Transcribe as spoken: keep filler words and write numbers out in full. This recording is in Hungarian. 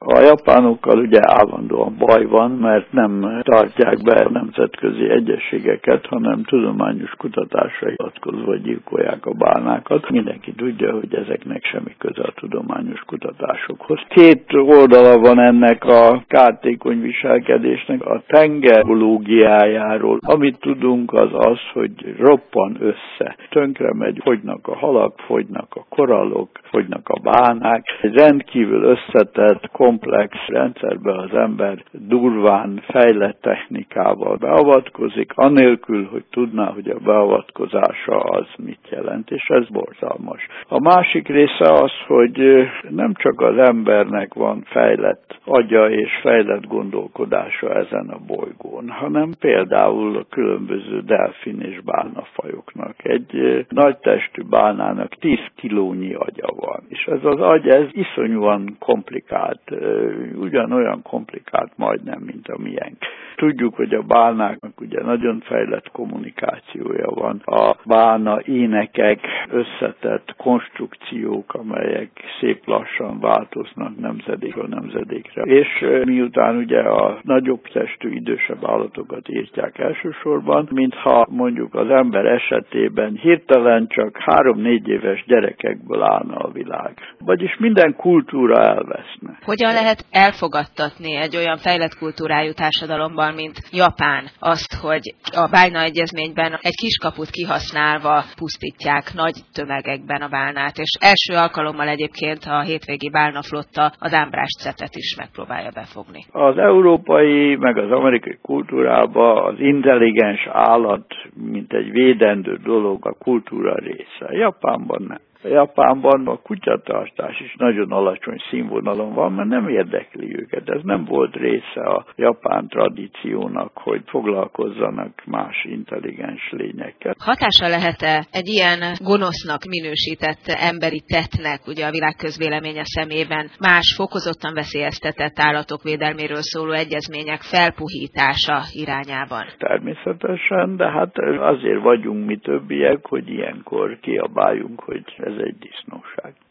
A japánokkal ugye állandóan baj van, mert nem tartják be nemzetközi egyezségeket, hanem tudományos kutatásra hivatkozva gyilkolják a bálnákat. Mindenki tudja, hogy ezeknek semmi köze a tudományos kutatásokhoz. Két oldala van ennek a kártékony viselkedésnek. A tenger biológiájáról, amit tudunk, az az, hogy roppan össze. Tönkre megy, fogynak a halak, fogynak a korallok, fogynak a bálnák. Egy rendkívül összetett, komplex rendszerbe az ember durván fejlett technikával beavatkozik, anélkül, hogy tudná, hogy a beavatkozása az mit jelent, és ez borzalmas. A másik része az, hogy nem csak az embernek van fejlett agya és fejlett gondolkodása ezen a bolygón, hanem például a különböző delfin és bálnafajoknak. Egy nagy testű bálnának tíz kilónyi agya van, és ez az agy, ez iszonyúan komplikált, ugyanolyan komplikált majdnem, mint a miénk. Tudjuk, hogy a bálnáknak ugye nagyon fejlett kommunikációja van. A bálna énekek összetett konstrukciók, amelyek szép lassan változnak nemzedékről nemzedékre. És miután ugye a nagyobb testű, idősebb állatokat írtják elsősorban, mintha mondjuk az ember esetében hirtelen csak három-négy éves gyerekekből állna a világ. Vagyis minden kultúra elveszne. Hogyan lehet elfogadtatni egy olyan fejlett kultúrájú társadalomban, mint Japán, azt, hogy a Bálna egyezményben egy kiskaput kihasználva pusztítják nagy tömegekben a bálnát, és első alkalommal egyébként a hétvégi bálnaflotta az Ámbrás-cetet is megpróbálja befogni. Az európai, meg az amerikai kultúrában az intelligens állat, mint egy védendő dolog, a kultúra része. Japánban nem. Japánban a kutyatartás is nagyon alacsony színvonalon van, mert nem érdekli őket. Ez nem volt része a japán tradíciónak, hogy foglalkozzanak más intelligens lényekkel. Hatása lehet-e egy ilyen gonosznak minősített emberi tettnek, ugye a világ közvéleménye szemében, más fokozottan veszélyeztetett állatok védelméről szóló egyezmények felpuhítása irányában? Természetesen, de hát azért vagyunk mi többiek, hogy ilyenkor kiabáljunk, hogy ez egy disznóság.